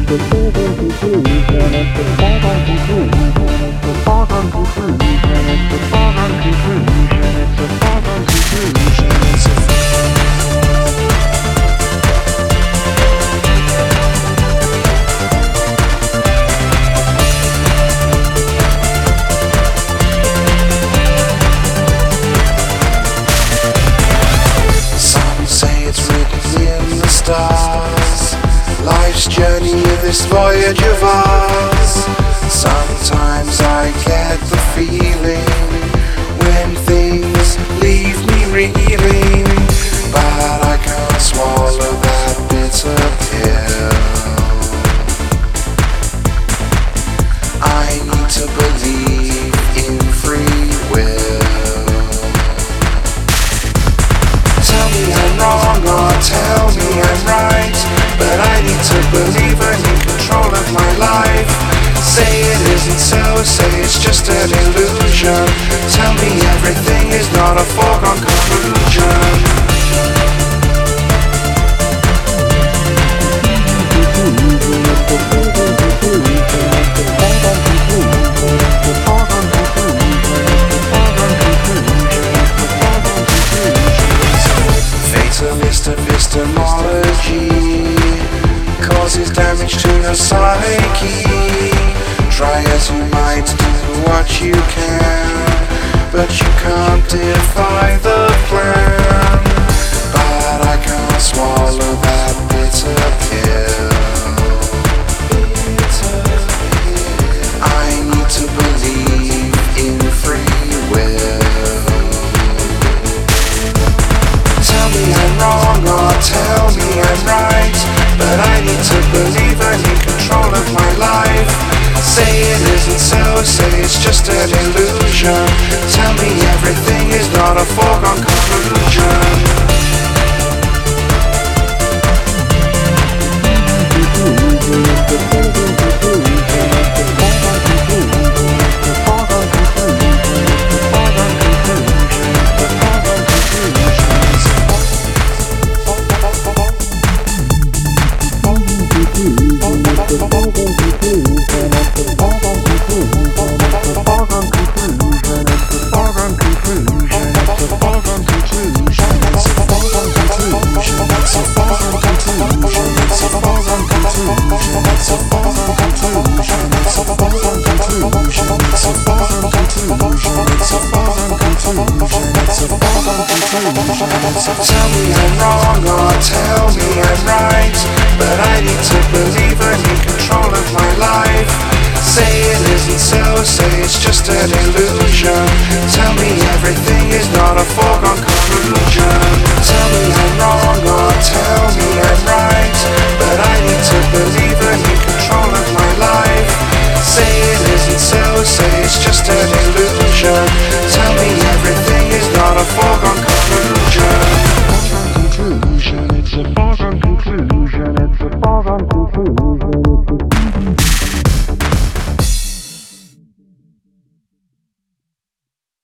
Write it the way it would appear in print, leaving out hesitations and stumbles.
Life's journey, this voyage of ours. Sometimes I get the feeling when things leave me reeling, but I can't swallow that bitter pill. I need to believe in free will. Tell me I'm wrong or tell me I'm right, but I need to believe I'm in control of my life. Say it isn't so, say it's just an illusion. Tell me everything is not a foregone conclusion. Fatalist epistemology causes damage to your psyche. Try as you might, do what you can, but you can't defy the plan. But I can't swallow that bitter pill. I need to believe in free will. Tell me I'm wrong or tell me I'm right, but I need to believe I'm in control of my life. Say it isn't so, say it's just an illusion. Tell me everything is not a foregone conclusion. Tell me I'm wrong or tell me I'm right, but I need to believe I'm in control of my life. Say it isn't so, say it's just an illusion. Tell me everything is not a foregone